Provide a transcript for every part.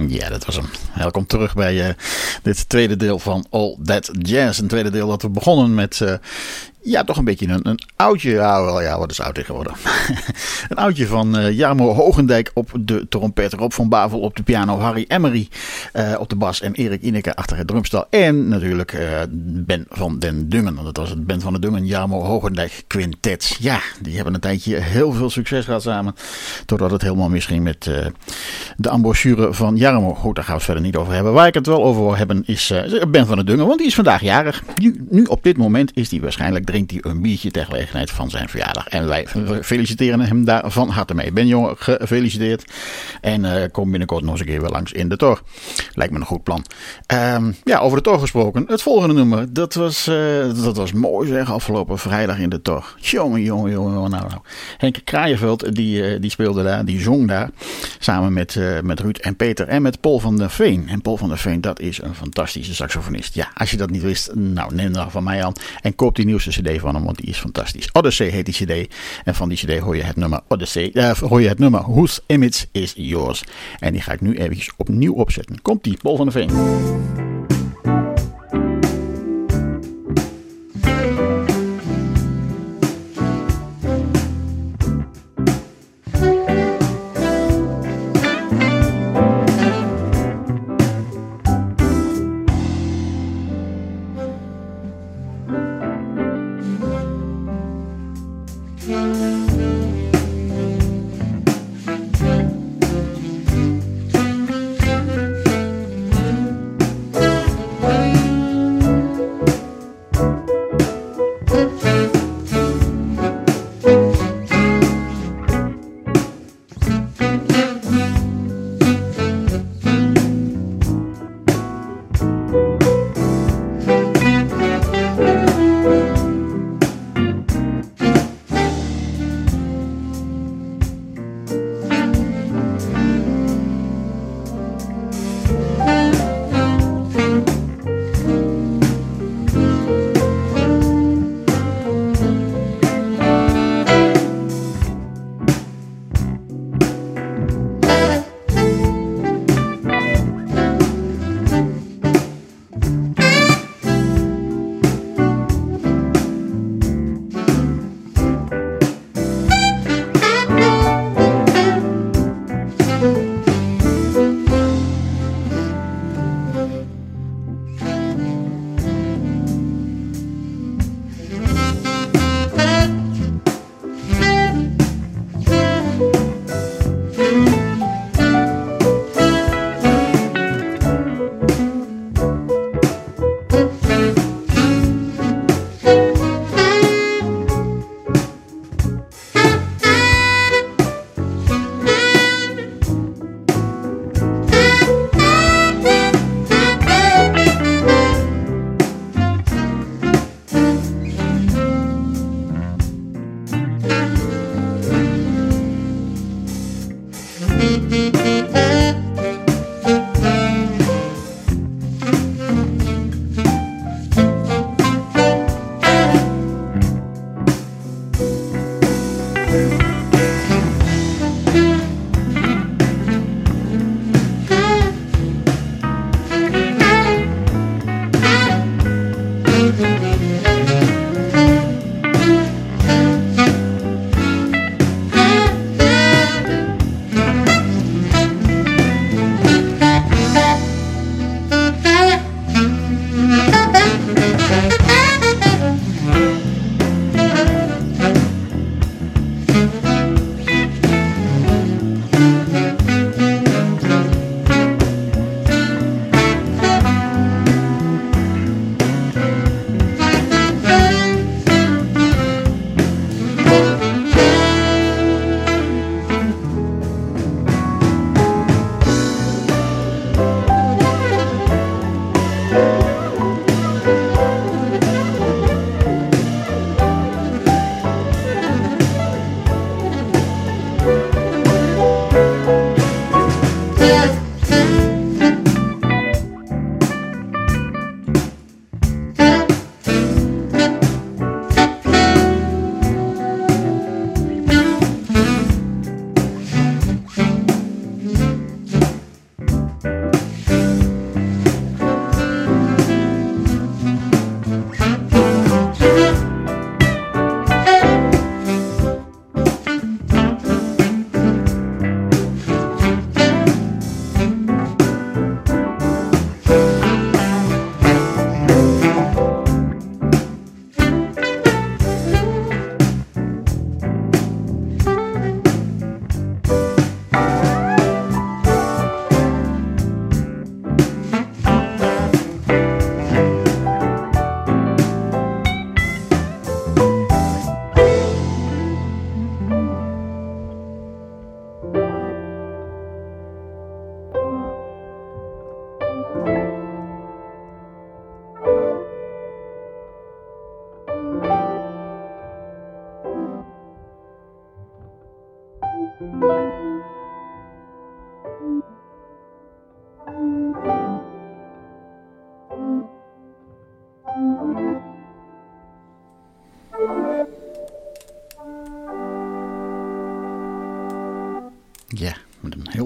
Ja, dat was hem. Welkom terug bij dit tweede deel van All That Jazz. Een tweede deel dat we begonnen met... toch een beetje een oudje. Ja, wat is oud tegenwoordig? Een oudje van Jarmo Hoogendijk op de trompet. Rob van Bavel op de piano. Harry Emery op de bas. En Erik Ineke achter het drumstel. En natuurlijk Ben van den Dungen. Dat was het Ben van den Dungen, Jarmo Hoogendijk Quintet. Ja, die hebben een tijdje heel veel succes gehad samen. Totdat het helemaal misging met de embouchure van Jarmo. Goed, daar gaan we het verder niet over hebben. Waar ik het wel over wil hebben is Ben van den Dungen. Want die is vandaag jarig. Nu op dit moment is hij waarschijnlijk... drinkt hij een biertje ter gelegenheid van zijn verjaardag. En wij feliciteren hem daar van harte mee. Ben jongen, gefeliciteerd. En kom binnenkort nog eens een keer weer langs in de Tor. Lijkt me een goed plan. Over de Tor gesproken. Het volgende nummer, dat was mooi zeg, afgelopen vrijdag in de Tor. Jongen. Nou. Henk Kraaienveld, die speelde daar, die zong daar. Samen met Ruud en Peter en met Paul van der Veen. En Paul van der Veen, dat is een fantastische saxofonist. Ja, als je dat niet wist, nou neem dat van mij aan. En koop die nieuwste cd van hem, want die is fantastisch. Odyssey heet die cd. En van die cd hoor je het nummer Whose Image Is Yours. En die ga ik nu eventjes opnieuw opzetten. Komt die, Paul van der Veen.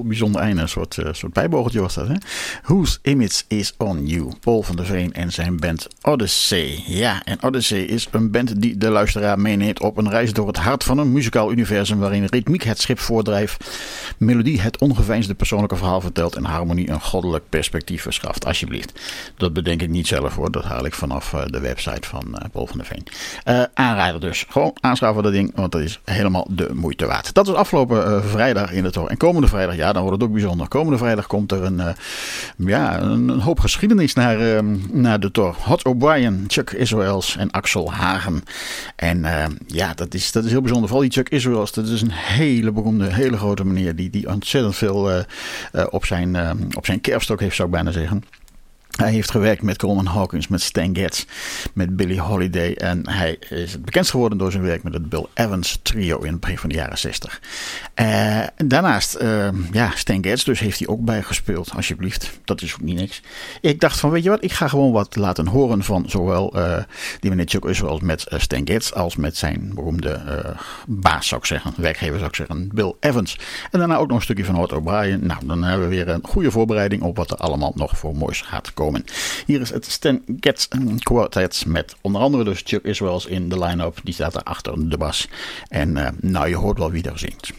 bijzonder einde. Een soort bijbogeltje was dat. Hè? Whose Image is on You? Paul van der Veen en zijn band Odyssey. Ja, en Odyssey is een band die de luisteraar meeneemt op een reis door het hart van een muzikaal universum waarin ritmiek het schip voordrijft, melodie het ongeveinsde persoonlijke verhaal vertelt en harmonie een goddelijk perspectief verschaft. Alsjeblieft. Dat bedenk ik niet zelf hoor. Dat haal ik vanaf de website van Paul van der Veen. Aanrader dus. Gewoon aanschaffen dat ding, want dat is helemaal de moeite waard. Dat was afgelopen vrijdag in de Tor. En komende vrijdag, ja, dan wordt het ook bijzonder. Komende vrijdag komt er een hoop geschiedenis naar de Tor. Hot O'Brien, Chuck Israels en Axel Hagen. En dat is heel bijzonder. Vooral die Chuck Israels, dat is een hele beroemde, hele grote meneer die ontzettend veel op zijn kerfstok heeft, zou ik bijna zeggen. Hij heeft gewerkt met Coleman Hawkins, met Stan Getz, met Billie Holiday. En hij is het bekendst geworden door zijn werk met het Bill Evans trio in het begin van de jaren 60. Daarnaast, Stan Getz dus heeft hij ook bijgespeeld, alsjeblieft. Dat is ook niet niks. Ik dacht van, weet je wat, ik ga gewoon wat laten horen van zowel die meneer Chuck Israels met Stan Getz als met zijn beroemde baas, zou ik zeggen. Werkgever, zou ik zeggen, Bill Evans. En daarna ook nog een stukje van Hot O'Brien. Nou, dan hebben we weer een goede voorbereiding op wat er allemaal nog voor moois gaat komen. Hier is het Stan Getz Quartet met onder andere dus Chuck Israels in de line-up. Die staat daar achter de bas. En je hoort wel wie daar zingt.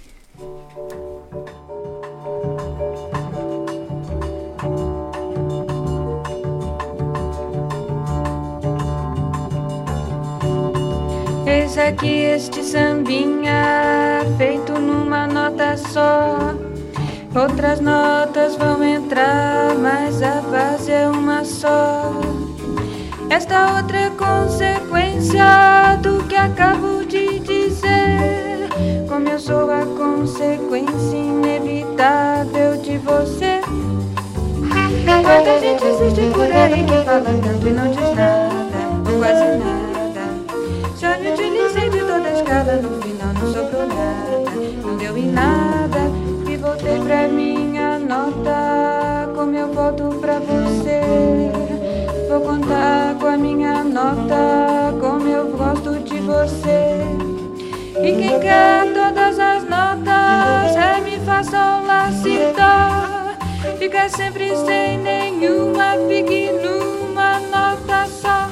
Eis aqui este sambinha feito numa nota só. Outras notas vão entrar, mas a base é uma só. Esta outra é consequência do que acabo de dizer. Como eu sou a consequência inevitável de você. Quanta gente existe por aí que fala tanto e não diz nada, ou quase nada. Já me utilizei de toda a escala, no final não sobrou nada, não deu em nada. Voltei pra minha nota, como eu volto pra você. Vou contar com a minha nota, como eu gosto de você. E quem quer todas as notas, ré, mi, fá, sol, lá, si, dó. Fica sempre sem nenhuma, fique numa nota só.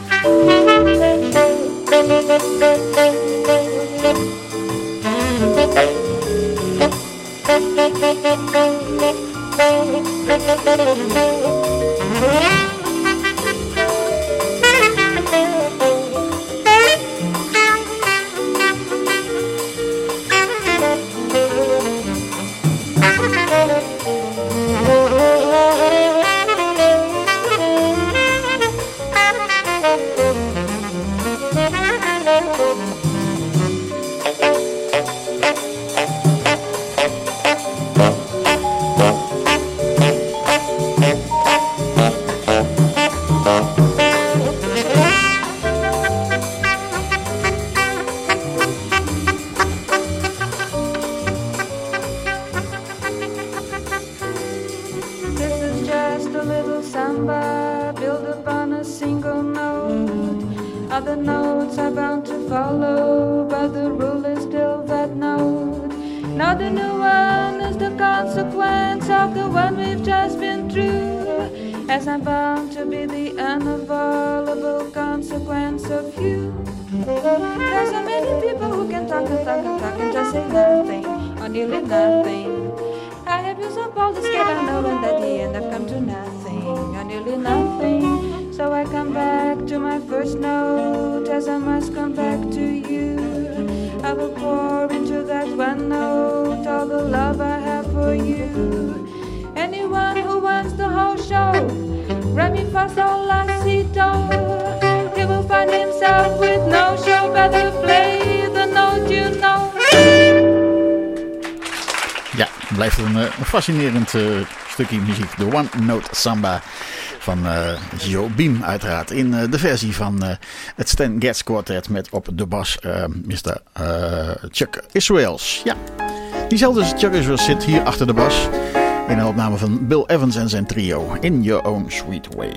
Blijft een fascinerend stukje muziek. De One Note Samba van Joe Beam uiteraard. In de versie van het Stan Getz Quartet met op de bas Mr. Chuck Israels. Ja, diezelfde Chuck Israels zit hier achter de bas. In een opname van Bill Evans en zijn trio. In Your Own Sweet Way.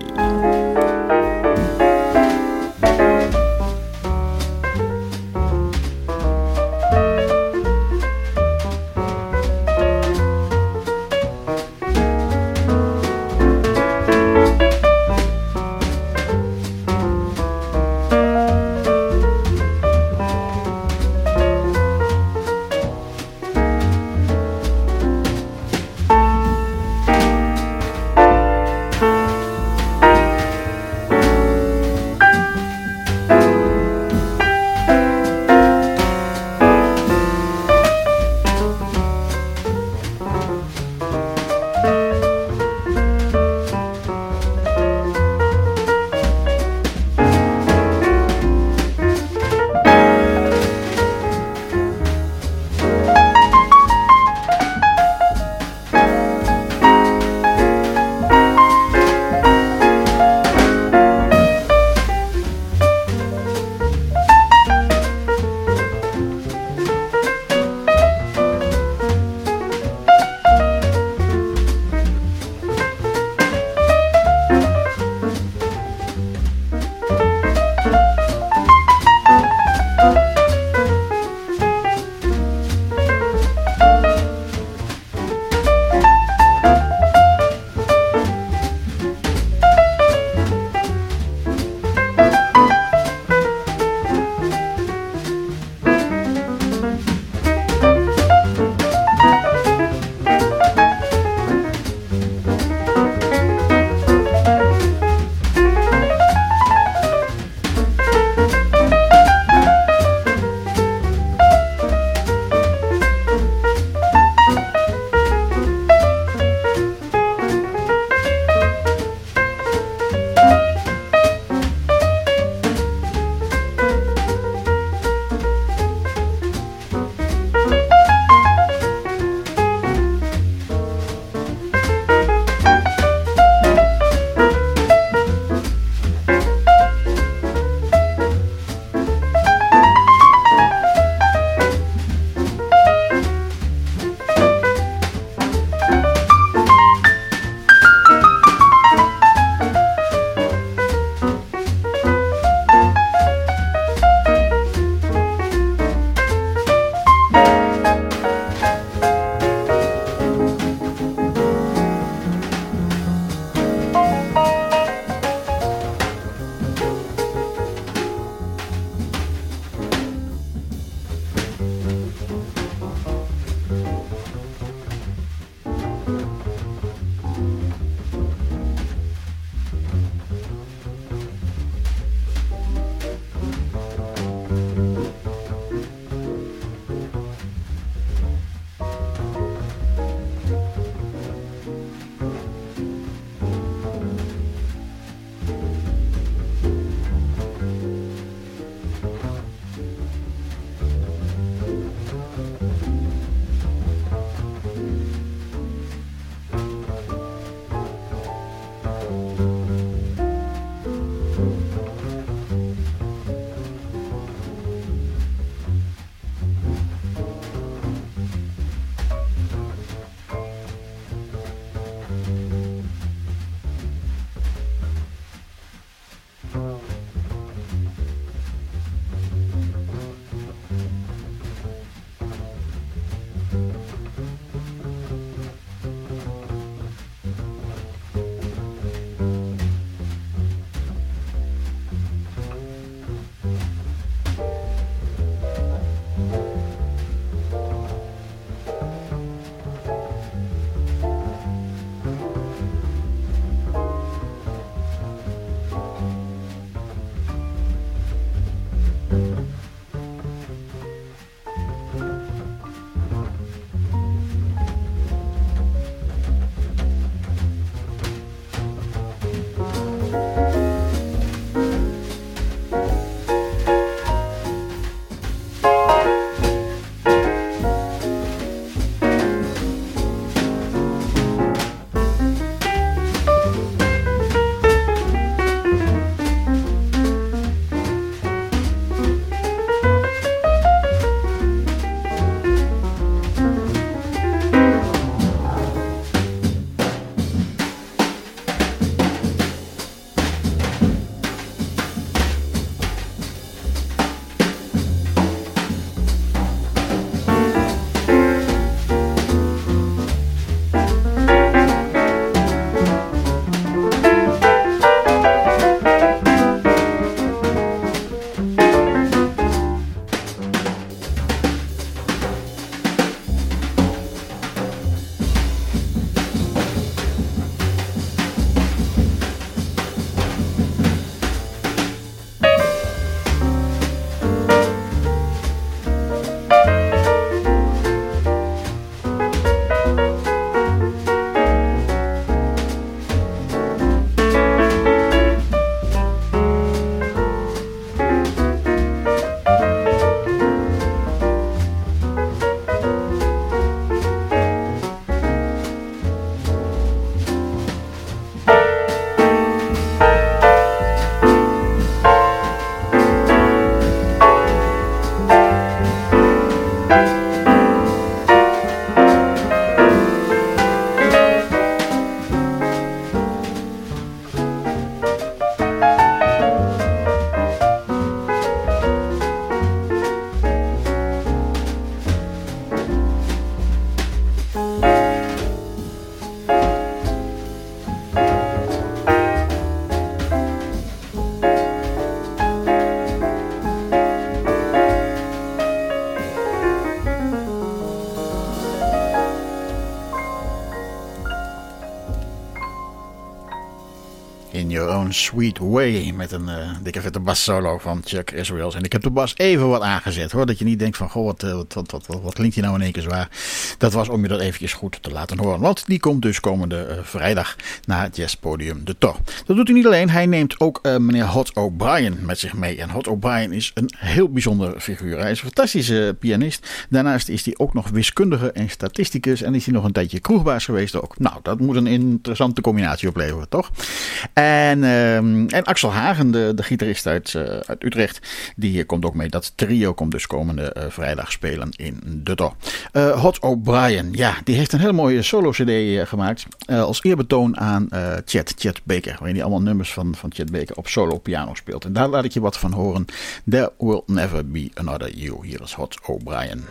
In Your Own Sweet Way. Met een dikke vette bassolo van Chuck Israels. En ik heb de bas even wat aangezet hoor. Dat je niet denkt van goh, wat klinkt die nou in één keer zwaar. Dat was om je dat eventjes goed te laten horen. Want die komt dus komende vrijdag naar het jazzpodium De Tor. Dat doet hij niet alleen. Hij neemt ook meneer Hot O'Brien met zich mee. En Hot O'Brien is een heel bijzonder figuur. Hij is een fantastische pianist. Daarnaast is hij ook nog wiskundige en statisticus. En is hij nog een tijdje kroegbaas geweest ook. Nou, dat moet een interessante combinatie opleveren, toch? En Axel Hagen, de gitarist uit Utrecht, die komt ook mee. Dat trio komt dus komende vrijdag spelen in De Tor. Hot O'Brien, ja, die heeft een hele mooie solo-cd gemaakt. Als eerbetoon aan Chet Baker. Waarin hij allemaal nummers van Chet Baker op solo piano speelt. En daar laat ik je wat van horen. There Will Never Be Another You. Hier is Hot O'Brien.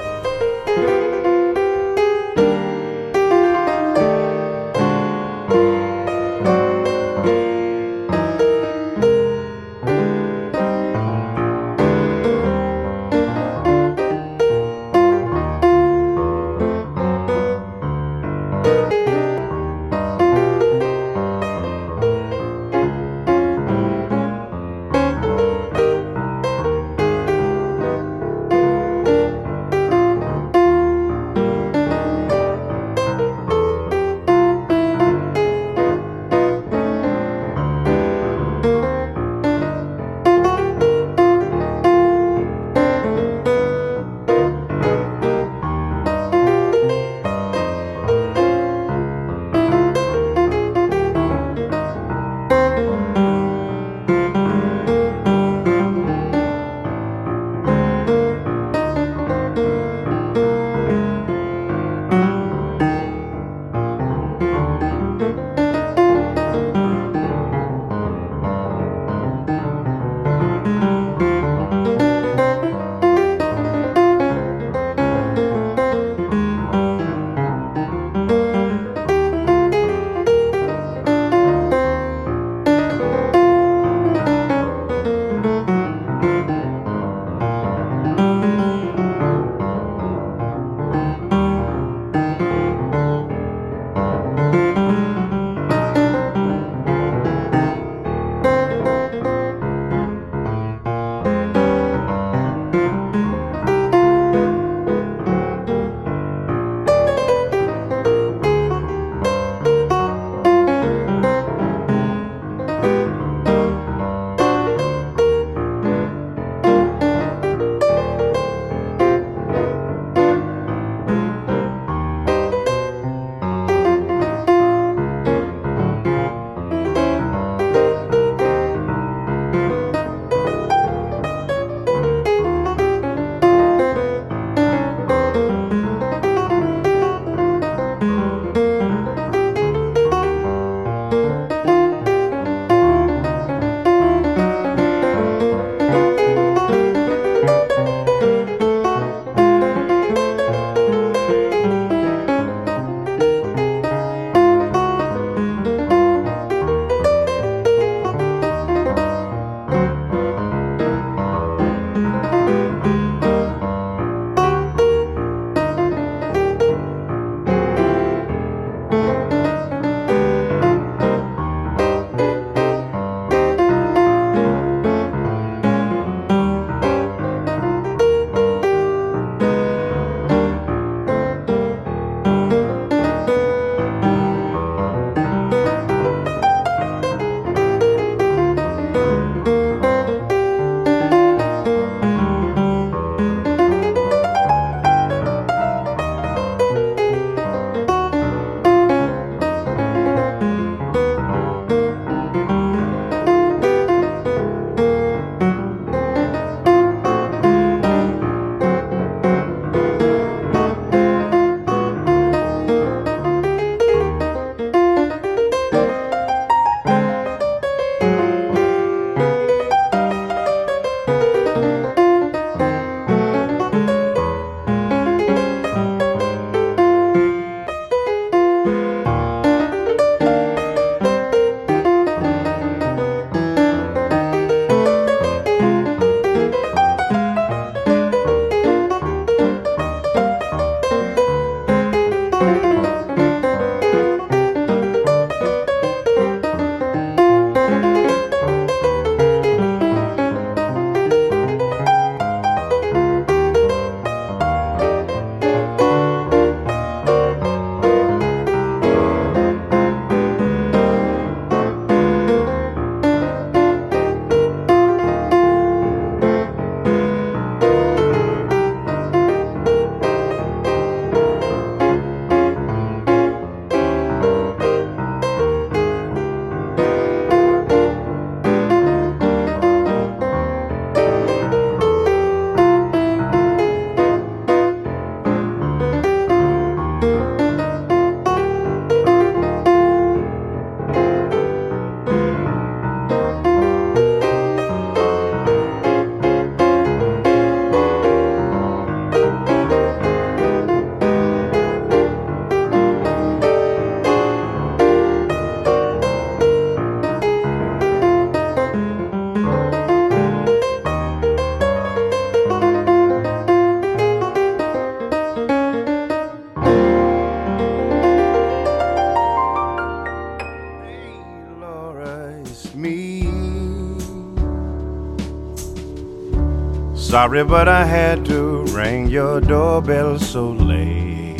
Sorry, but I had to ring your doorbell so late.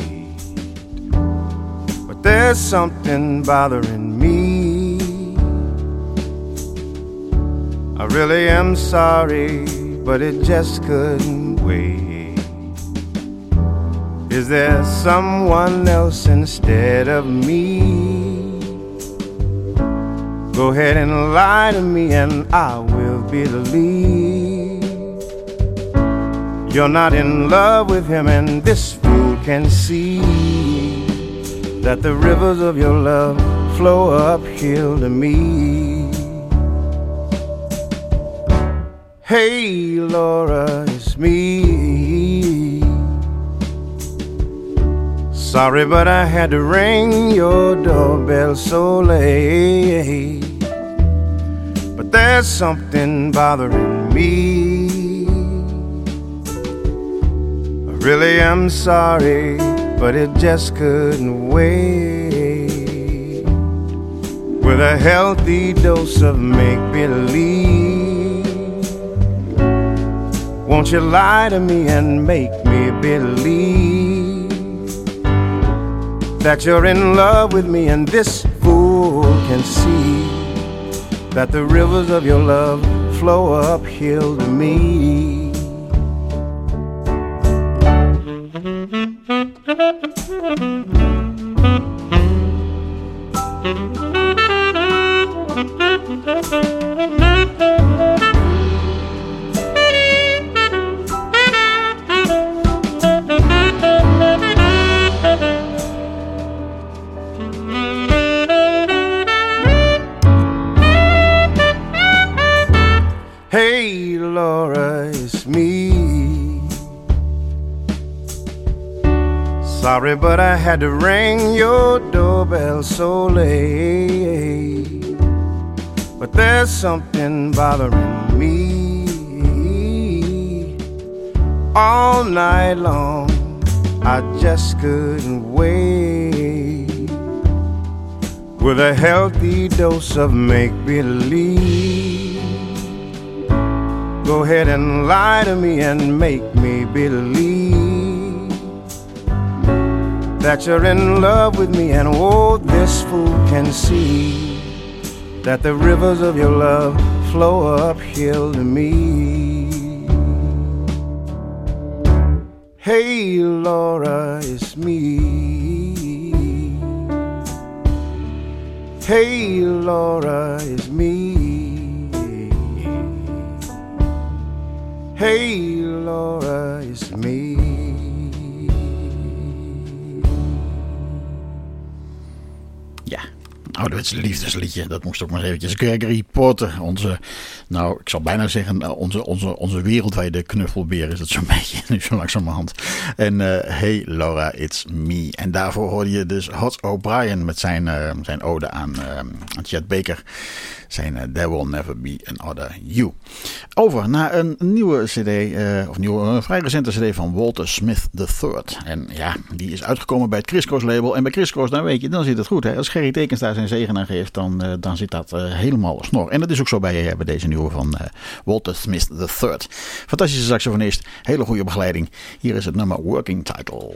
But there's something bothering me. I really am sorry, but it just couldn't wait. Is there someone else instead of me? Go ahead and lie to me and I will believe you're not in love with him, and this fool can see that the rivers of your love flow uphill to me. Hey Laura, it's me. Sorry, but I had to ring your doorbell so late. But there's something bothering me. Really am sorry, but it just couldn't wait. With a healthy dose of make-believe, won't you lie to me and make me believe that you're in love with me, and this fool can see that the rivers of your love flow uphill to me. Hey Laura, it's me. Sorry, but I had to ring your doorbell so late. But there's something bothering me. All night long I just couldn't wait. With a healthy dose of make-believe, go ahead and lie to me and make me believe that you're in love with me, and oh, this fool can see that the rivers of your love flow uphill to me. Hey Laura, it's me. Hey Laura, it's me. Hey Laura, it's me. Ja, ouderwetse liefdesliedje. Dat moest ook maar eventjes. Gregory Porter, onze, nou, ik zal bijna zeggen, onze wereldwijde knuffelbeer is het zo'n beetje, nu zo langzamerhand. En Hey Laura, it's me. En daarvoor hoorde je dus Hot O'Brien met zijn ode aan Chet Baker. Zijn There Will Never Be Another You. Over naar een nieuwe cd, een vrij recente cd van Walter Smith III. En ja, die is uitgekomen bij het Chris Cross label. En bij Chris Cross, dan weet je, dan zit het goed. Hè? Als Gerry Tekens daar zijn zegen aan geeft, dan zit dat helemaal snor. En dat is ook zo bij deze nieuwe van Walter Smith III. Fantastische saxofonist, hele goede begeleiding. Hier is het nummer Working Title.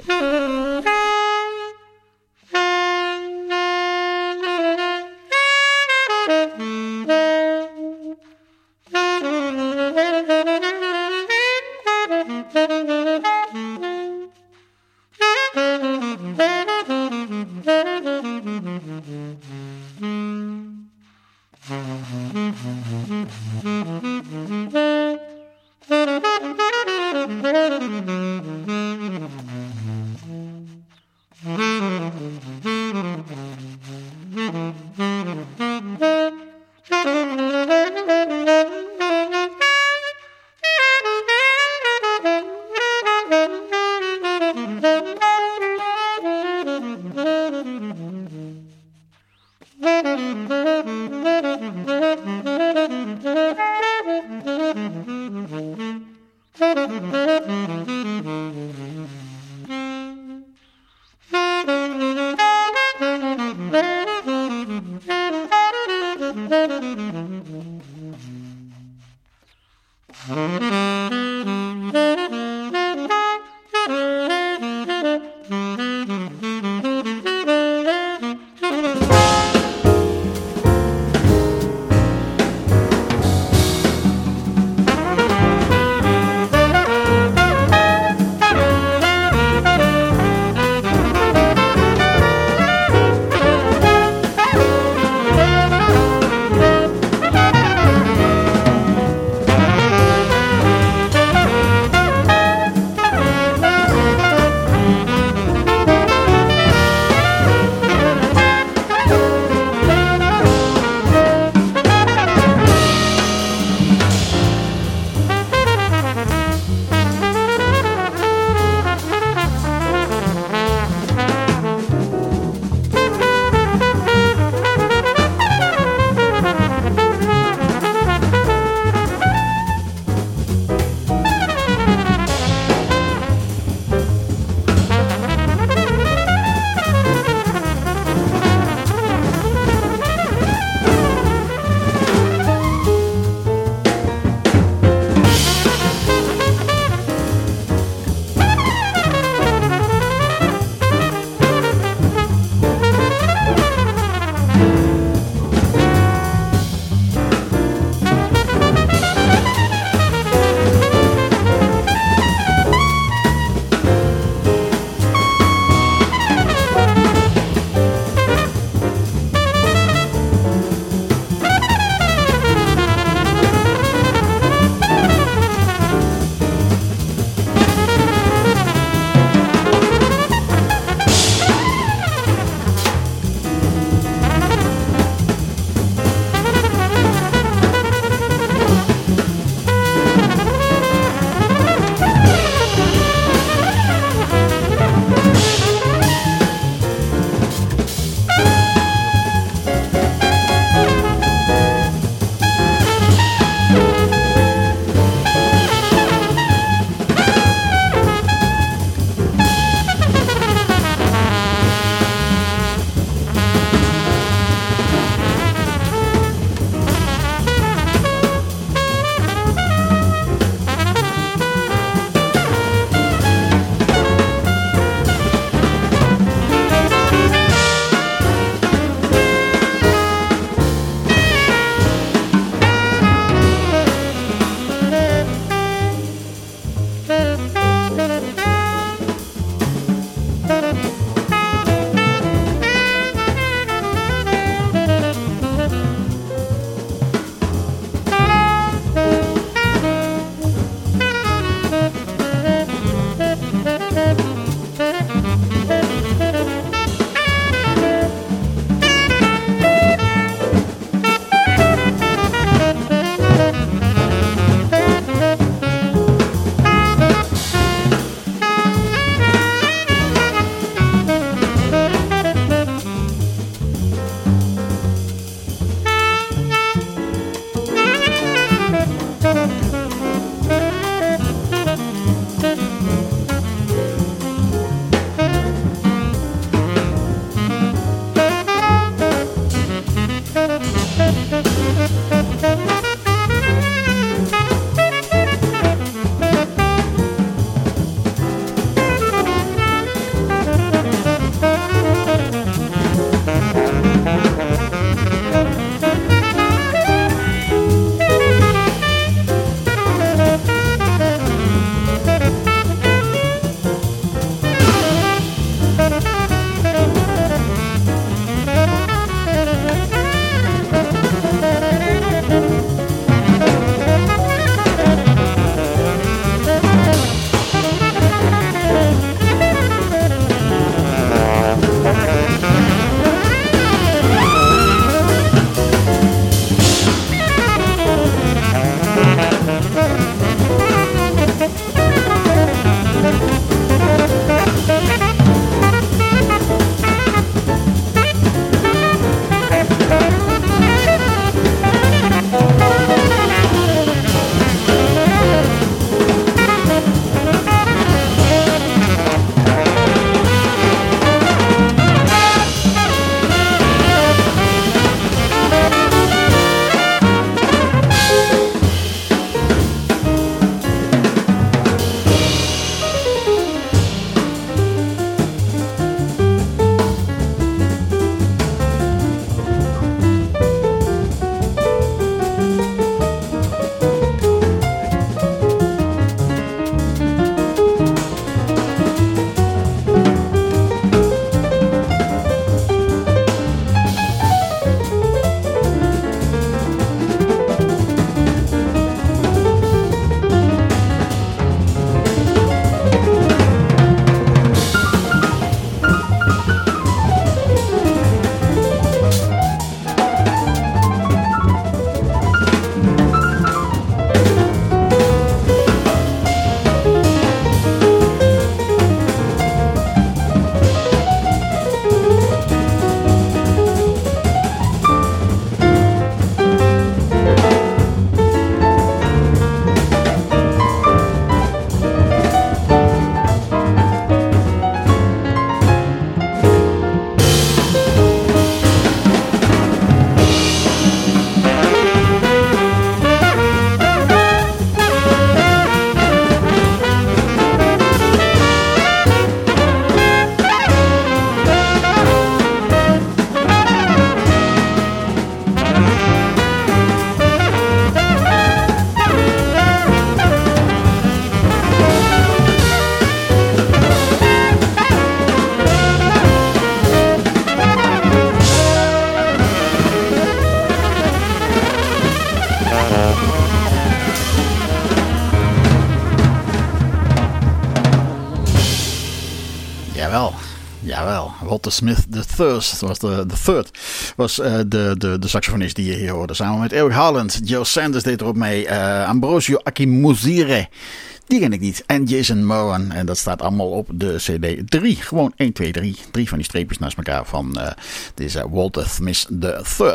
Walter Smith III was de saxofonist die je hier hoorde. Samen met Eric Harland. Joe Sanders deed erop mee. Ambrosio Akimuzire. Die ken ik niet. En Jason Moran. En dat staat allemaal op de CD 3. Gewoon 1, 2, 3. 3 van die streepjes naast elkaar van deze Walter Smith III.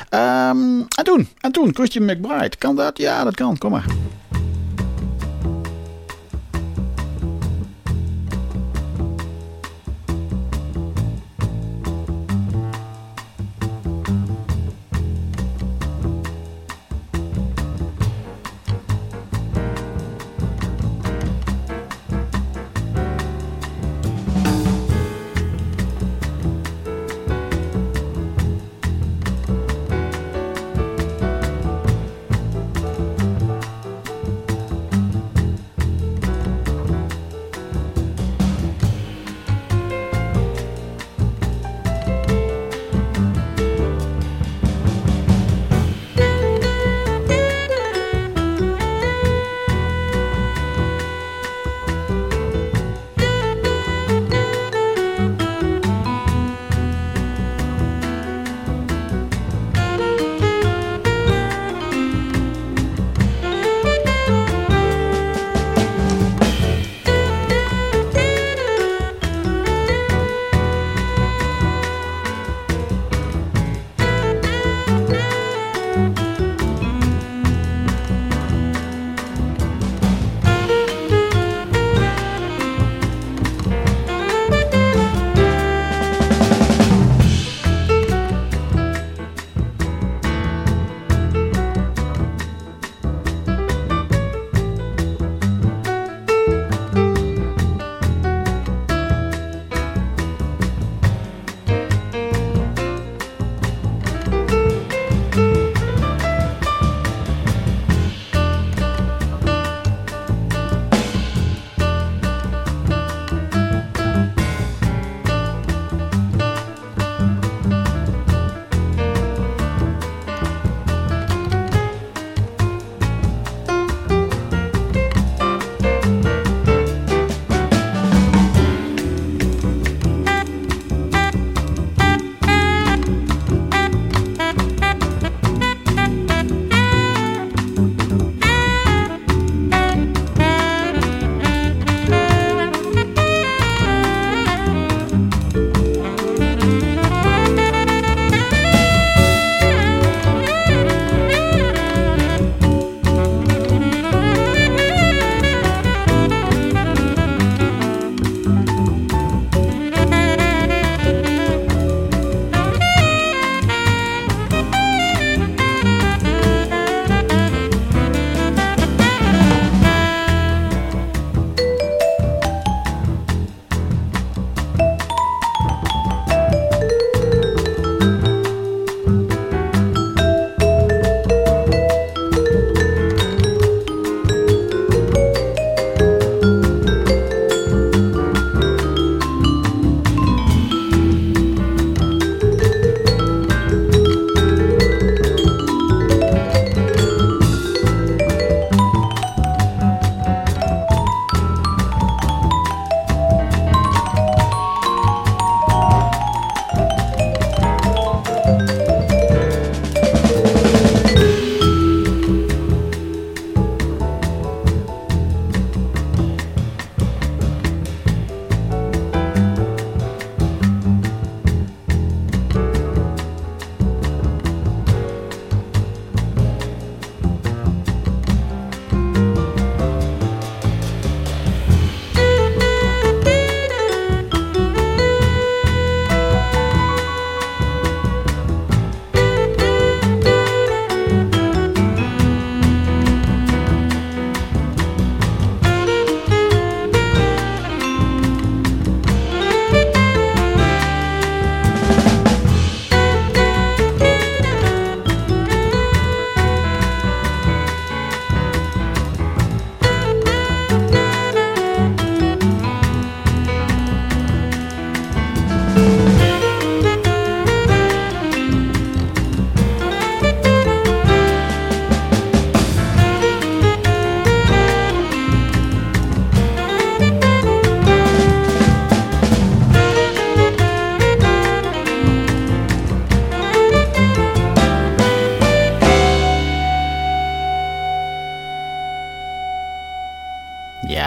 En toen Christian McBride. Kan dat? Ja, dat kan. Kom maar.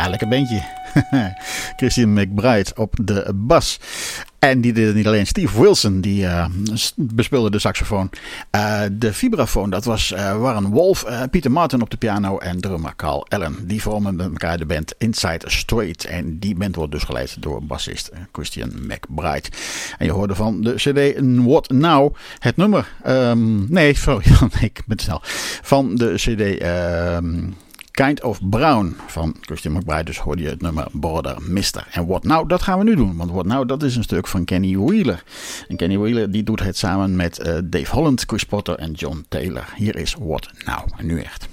Ja, lekker bandje. Christian McBride op de bas. En die deed het niet alleen. Steve Wilson, die bespeelde de saxofoon. De vibrafoon, dat was Warren Wolf. Peter Martin op de piano en drummer Carl Allen. Die vormen met elkaar de band Inside Straight. En die band wordt dus geleid door bassist Christian McBride. En je hoorde van de cd What Now het nummer... nee, ik ben te snel. Van de cd... Kind of Brown van Christian McBride. Dus hoorde je het nummer Border Mister. En What Now, dat gaan we nu doen. Want What Now, dat is een stuk van Kenny Wheeler. En Kenny Wheeler die doet het samen met Dave Holland, Chris Potter en John Taylor. Hier is What Now. En nu echt.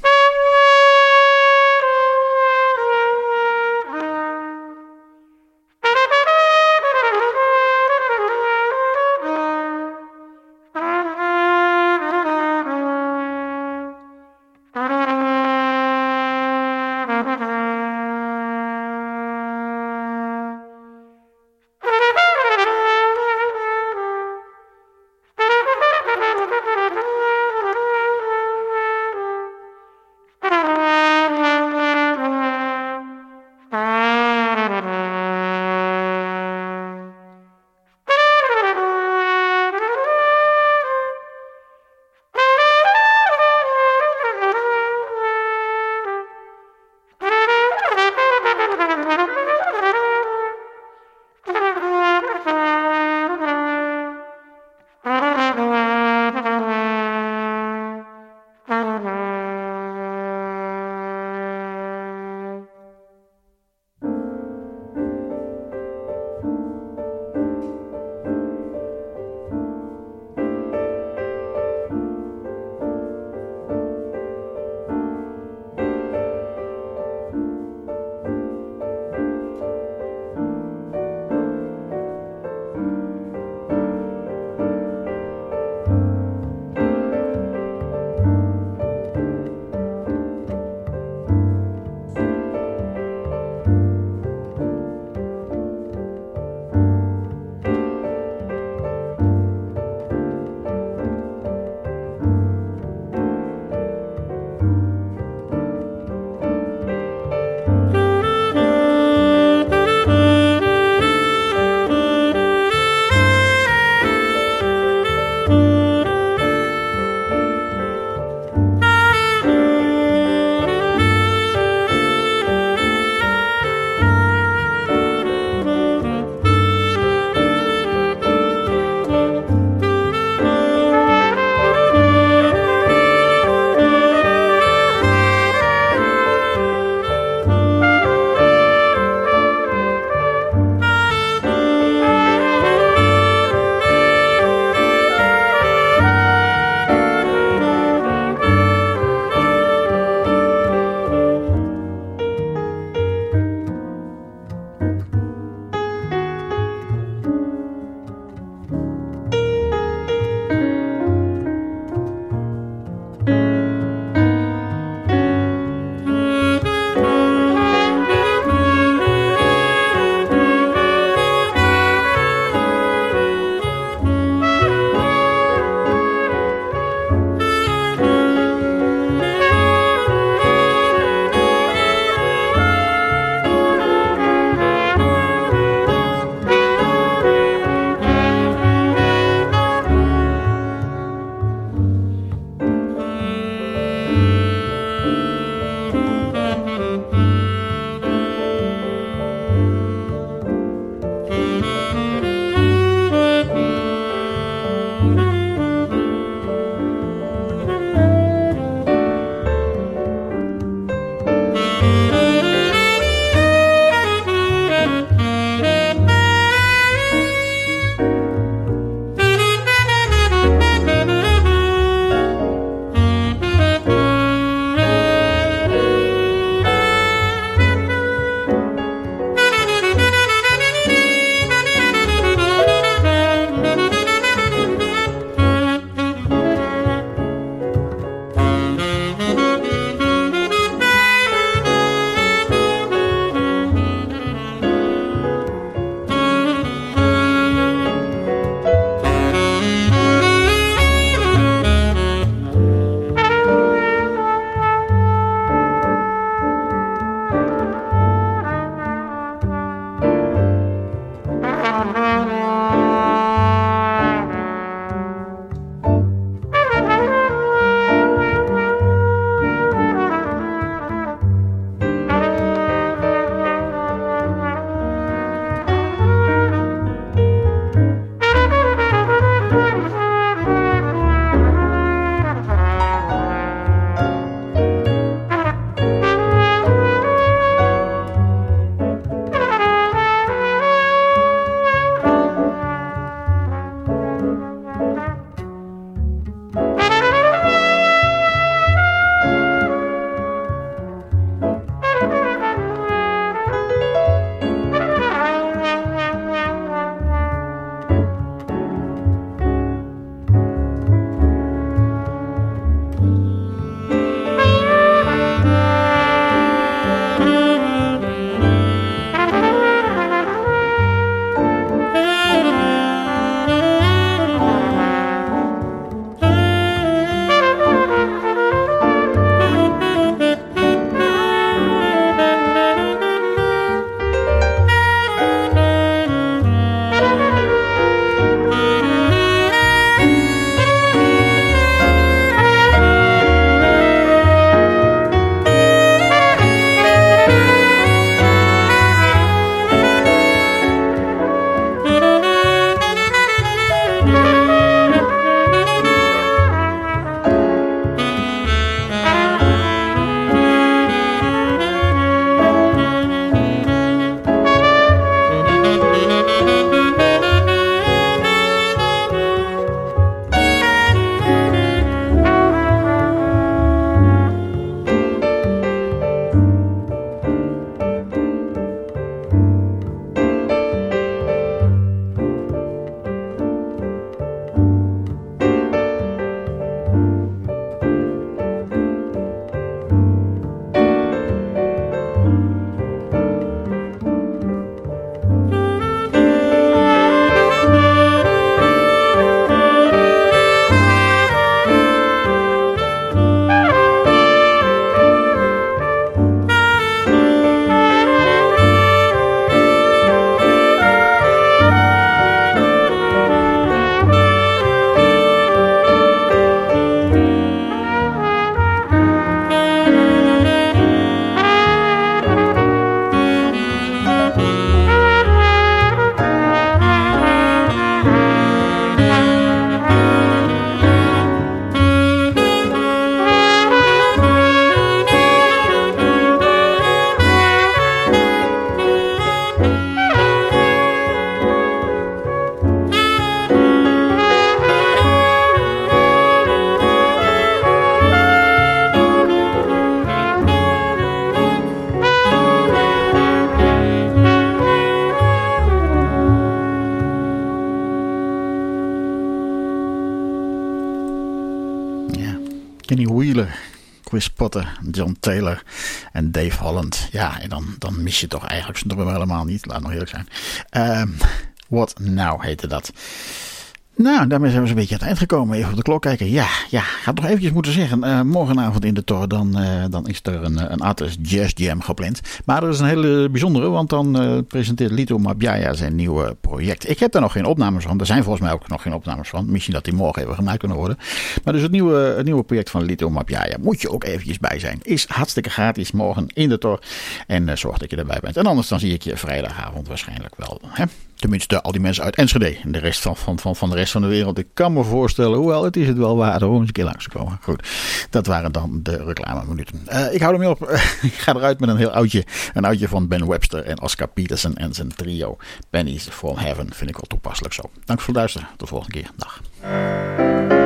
Kenny Wheeler, Chris Potter, John Taylor en Dave Holland. Ja, en dan mis je toch eigenlijk zijn drummer helemaal niet. Laat nog eerlijk zijn. What Now heette dat. Nou, daarmee zijn we zo'n beetje aan het eind gekomen. Even op de klok kijken. Ja, had nog eventjes moeten zeggen. Morgenavond in de Tor, dan is er een Atlas Jazz Jam gepland. Maar dat is een hele bijzondere, want dan presenteert Lito Mabjaya zijn nieuwe project. Ik heb daar nog geen opnames van. Er zijn volgens mij ook nog geen opnames van. Misschien dat die morgen even gemaakt kunnen worden. Maar dus het nieuwe project van Lito Mabjaya moet je ook eventjes bij zijn. Is hartstikke gratis morgen in de Tor. En zorg dat je erbij bent. En anders dan zie ik je vrijdagavond waarschijnlijk wel. Hè? Tenminste, al die mensen uit Enschede en de rest van de rest van de wereld. Ik kan me voorstellen, hoewel het is het wel waard om eens een keer langs te komen. Goed, dat waren dan de reclameminuten. Ik hou ermee op. Ik ga eruit met een heel oudje. Een oudje van Ben Webster en Oscar Peterson en zijn trio. Pennies from Heaven vind ik wel toepasselijk zo. Dank voor het luisteren. Tot de volgende keer. Dag.